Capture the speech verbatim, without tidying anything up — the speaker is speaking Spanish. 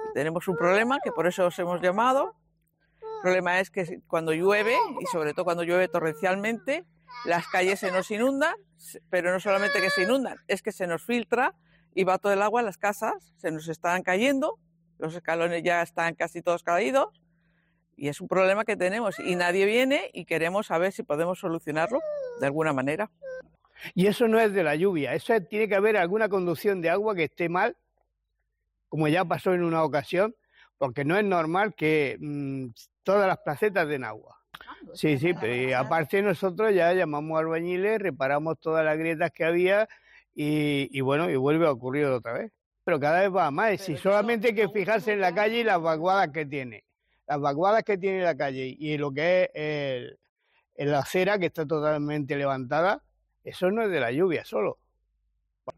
Tenemos un problema que por eso os hemos llamado. El problema es que cuando llueve, y sobre todo cuando llueve torrencialmente, las calles se nos inundan, pero no solamente que se inundan, es que se nos filtra y va todo el agua a las casas, se nos están cayendo, los escalones ya están casi todos caídos y es un problema que tenemos y nadie viene y queremos saber si podemos solucionarlo de alguna manera. Y eso no es de la lluvia, eso es, tiene que haber alguna conducción de agua que esté mal, como ya pasó en una ocasión, porque no es normal que mmm, todas las placetas den agua. Sí, sí, pero aparte nosotros ya llamamos a albañiles, reparamos todas las grietas que había y, y bueno, y vuelve a ocurrir otra vez. Pero cada vez va más, si solamente hay que fijarse en la calle y las vaguadas que tiene. Las vaguadas que tiene la calle y lo que es el, el la acera que está totalmente levantada, eso no es de la lluvia solo.